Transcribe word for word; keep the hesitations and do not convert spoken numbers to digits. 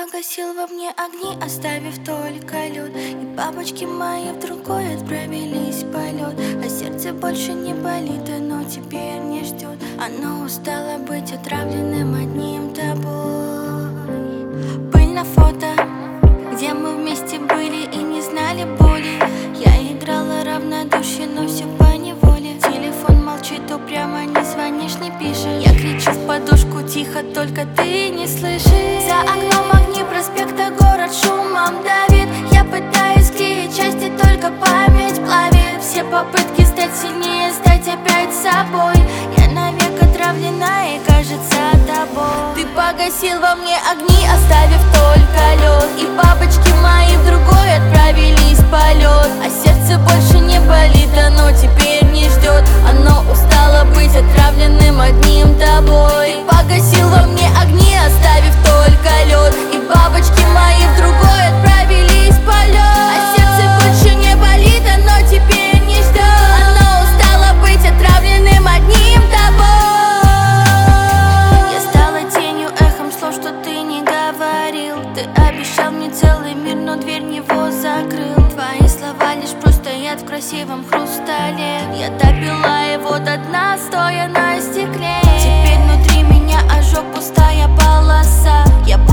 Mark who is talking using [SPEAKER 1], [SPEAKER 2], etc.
[SPEAKER 1] погасил во мне огни, оставив только лед. И бабочки мои в другой отправились в полет. А сердце больше не болит, оно теперь не ждет. Оно устало быть отравленным одним тобой. Пыль на фото, где мы вместе были и не знали боли. Я играла равнодушие, но все по неволе. Телефон молчит, упрямо не звонишь, не пишешь. Я кричу в подушку тихо, только ты не слышишь. За окном огни проспекта, город шумом давит. Я пытаюсь склеить части, только память плавит. Все попытки стать сильнее, стать опять собой. Я навек отравлена и кажется тобой. Ты погасил во мне огни, оставив только лед. И бабочки мои в другой отправились в полет. А сердце больше не болит, оно теперь не ждет. Оно устало быть отравленным одним тобой. Ты погасил во мне огни, оставив только лед. И бабочки мои в другой отправились в полет. А сердце больше не болит, оно теперь не ждет. Оно устало быть отравленным одним тобой. Я стала тенью, эхом слов, что ты не говорил. Ты обещал мне целый мир, но дверь в него закрыл. Твои слова лишь просто яд в красивом хрустале. Я допила его до дна, стоя на стекле. Теперь внутри меня ожог, пустая полоса. Я